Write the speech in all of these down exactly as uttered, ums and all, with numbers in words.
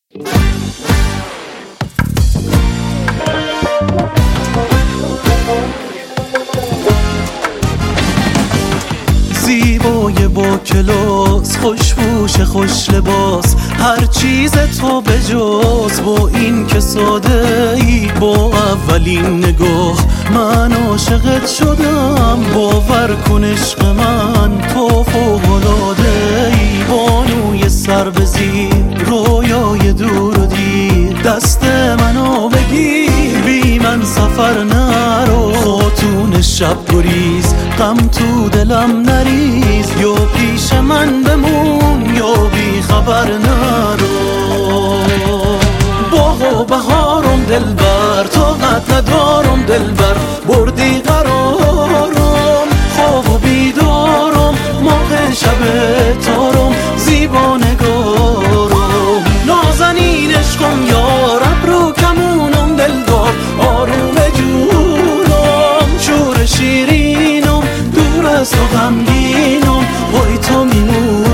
زیبای با کلاس، خوشبوش خوش لباس، هر چیز تو به جز با این که ساده ای. با اولین نگاه من عاشقت شدم، باور کن عشق من تو فوق‌العاده ای. بانوی سر به زیر، رویای دور و دیر، دست منو بگیر، بی من سفر نرو. خاتون شب گریز، غم تو دلم نریز، یا پیش من بمون یا بی خبر نرو. باغ و بهارم دلبر، طاقت ندارم دلبر، بردی قرارم، خواب و بیدارم، ماه شب تارم، زیبا نگارم، نازنین عشقم یار، ابرو کمونم دلدار، آروم جونم، شور شیرینم، دور از تو غمگینم، وای تو میمونم.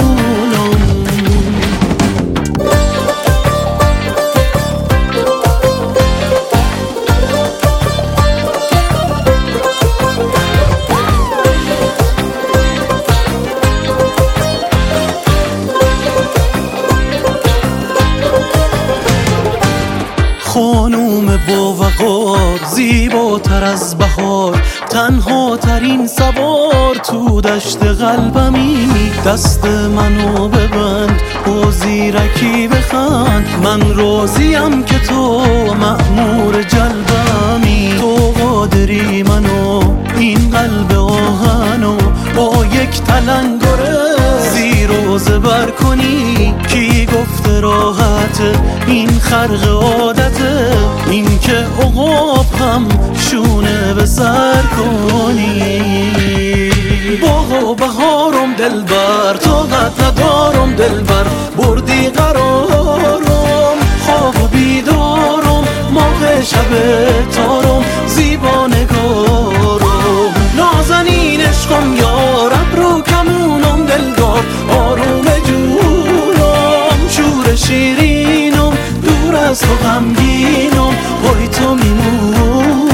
خانوم با وقار، زیباتر از بهار، تنها ترین سوار تو دشت قلبمی. دست منو ببند، با زیرکی بخند، من راضیم که تو مأمور جلبمی. تو قادری منو این قلب آهنو با یک تلنگره زیر و زبر کنی. کی گفته راحته این خرق عادته، این که عقاب هم شونه به سر کنی. باغ و بهارم دلبر، طاقت ندارم دلبر، بردی قرارم، خواب و بیدارم، ماه شب تارم، زیبا نگارم، نازنین عشقم یار، ابرو کمونم دلدار، آروم جونم، شور شیرینم، دور از تو غمگینم، وای تو میمونم.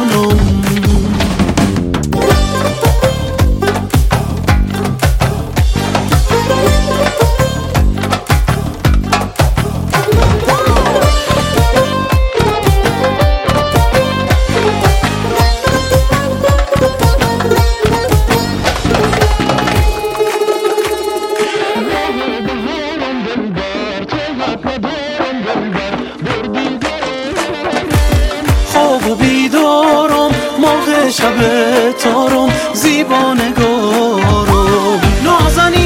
خواب و بیدارم، ماه شب تارم، زیبا نگارم، نازنین